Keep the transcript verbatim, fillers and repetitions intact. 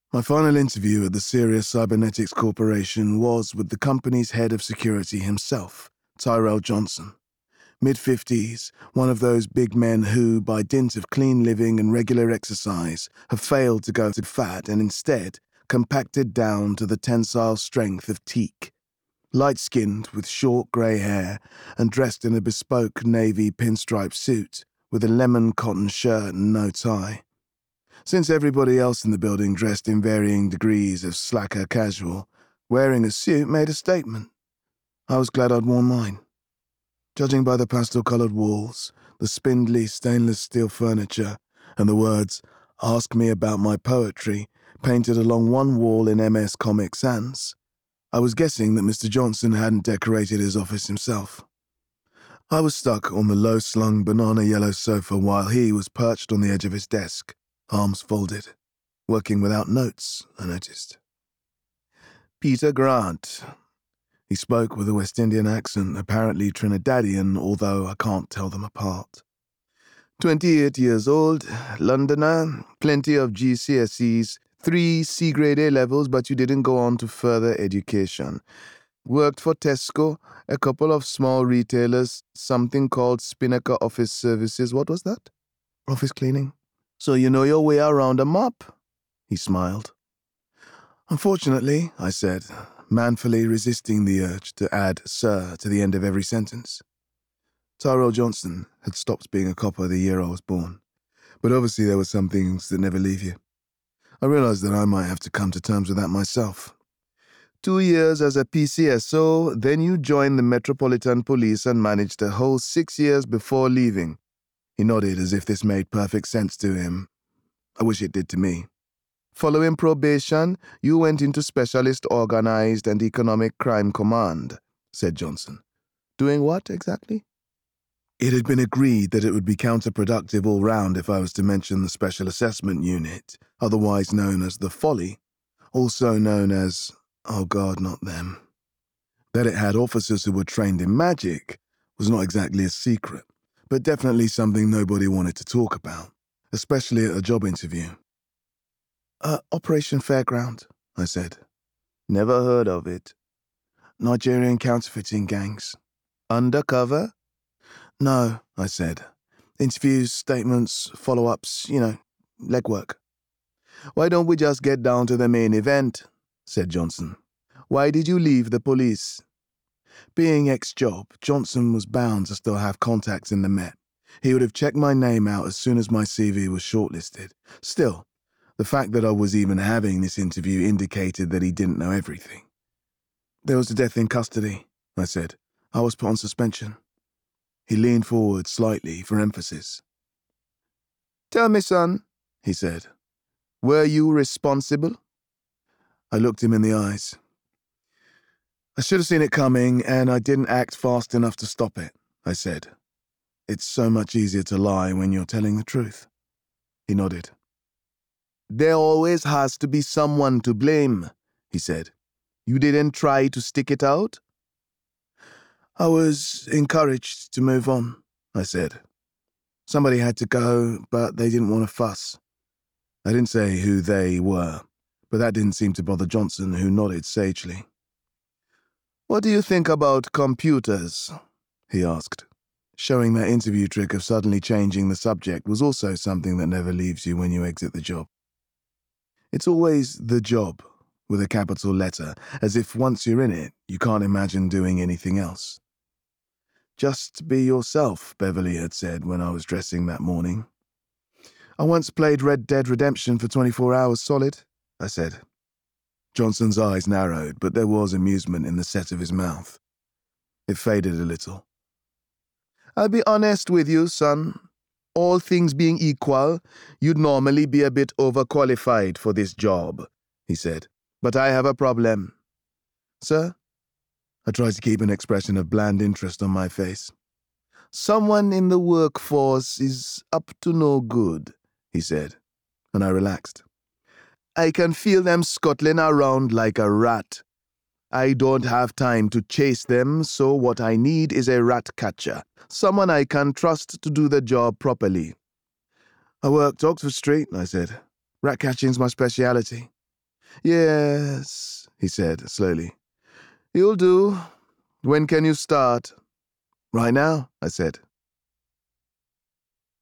My final interview at the Sirius Cybernetics Corporation was with the company's head of security himself, Tyrell Johnson. Mid-fifties, one of those big men who, by dint of clean living and regular exercise, have failed to go to fat and instead compacted down to the tensile strength of teak. Light-skinned, with short grey hair, and dressed in a bespoke navy pinstripe suit, with a lemon cotton shirt and no tie. Since everybody else in the building dressed in varying degrees of slacker casual, wearing a suit made a statement. I was glad I'd worn mine. Judging by the pastel-coloured walls, the spindly stainless steel furniture, and the words, "Ask me about my poetry," painted along one wall in M S Comic Sans, I was guessing that Mister Johnson hadn't decorated his office himself. I was stuck on the low-slung banana-yellow sofa while he was perched on the edge of his desk, arms folded, working without notes, I noticed. Peter Grant. He spoke with a West Indian accent, apparently Trinidadian, although I can't tell them apart. twenty-eight years old, Londoner, plenty of G C S Es, three C-grade A-levels, but you didn't go on to further education. Worked for Tesco, a couple of small retailers, something called Spinnaker Office Services. What was that? Office cleaning. So you know your way around a mop? He smiled. Unfortunately, I said, manfully resisting the urge to add sir to the end of every sentence. Tyrell Johnson had stopped being a copper the year I was born, but obviously there were some things that never leave you. I realized that I might have to come to terms with that myself. Two years as a P C S O, then you joined the Metropolitan Police and managed a whole six years before leaving. He nodded as if this made perfect sense to him. I wish it did to me. Following probation, you went into Specialist Organized and Economic Crime Command, said Johnson. Doing what, exactly? It had been agreed that it would be counterproductive all round if I was to mention the Special Assessment Unit, otherwise known as the Folly, also known as, oh God, not them. That it had officers who were trained in magic was not exactly a secret, but definitely something nobody wanted to talk about, especially at a job interview. Uh, Operation Fairground, I said. Never heard of it. Nigerian counterfeiting gangs. Undercover? No, I said. Interviews, statements, follow-ups, you know, legwork. Why don't we just get down to the main event? Said Johnson. Why did you leave the police? Being ex-job, Johnson was bound to still have contacts in the Met. He would have checked my name out as soon as my C V was shortlisted. Still, the fact that I was even having this interview indicated that he didn't know everything. There was a death in custody, I said. I was put on suspension. He leaned forward slightly for emphasis. Tell me, son, he said. Were you responsible? I looked him in the eyes. I should have seen it coming, and I didn't act fast enough to stop it, I said. It's so much easier to lie when you're telling the truth. He nodded. There always has to be someone to blame, he said. You didn't try to stick it out? I was encouraged to move on, I said. Somebody had to go, but they didn't want to fuss. I didn't say who they were, but that didn't seem to bother Johnson, who nodded sagely. What do you think about computers? He asked. Showing that interview trick of suddenly changing the subject was also something that never leaves you when you exit the job. It's always the job, with a capital letter, as if once you're in it, you can't imagine doing anything else. Just be yourself, Beverly had said when I was dressing that morning. I once played Red Dead Redemption for twenty-four hours solid, I said. Johnson's eyes narrowed, but there was amusement in the set of his mouth. It faded a little. I'll be honest with you, son. All things being equal, you'd normally be a bit overqualified for this job, he said. But I have a problem. Sir? I tried to keep an expression of bland interest on my face. Someone in the workforce is up to no good, he said, and I relaxed. I can feel them scuttling around like a rat. I don't have time to chase them, so what I need is a rat catcher, someone I can trust to do the job properly. I worked Oxford Street, I said. Rat catching's my speciality. Yes, he said slowly. You'll do. When can you start? Right now, I said.